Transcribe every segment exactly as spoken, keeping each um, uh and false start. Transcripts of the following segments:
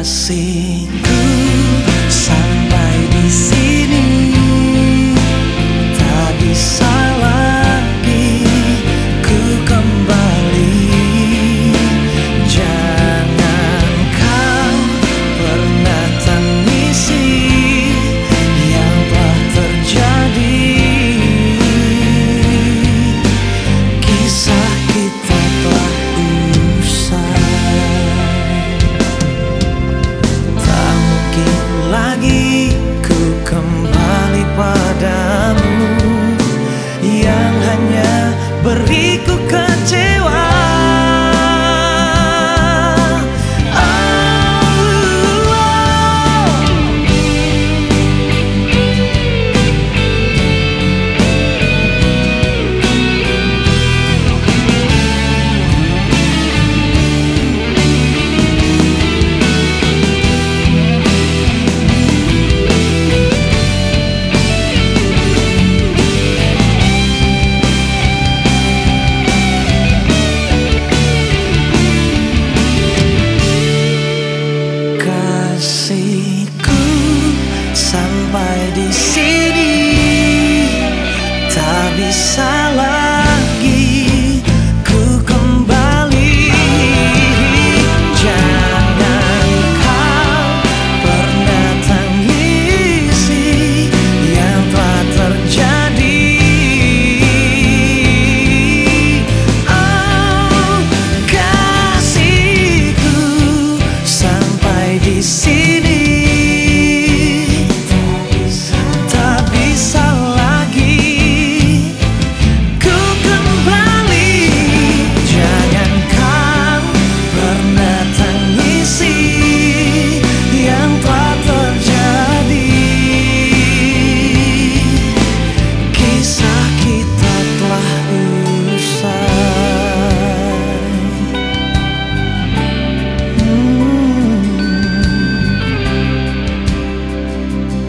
kasihku, sampai di sini tak bisa lagi ku kembali. Jangan kau pernah tangisi yang telah terjadi. Kisah kita telah usai, tak mungkin lagi ku kembali padamu yang hanya beriku kecewa. Kasihku, sampai di sini tak bisa lagi ku kembali. Jangan kau pernah tangisi yang telah terjadi. Oh, kasihku, sampai di sini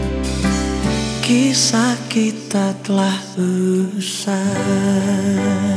kisah kita telah usai.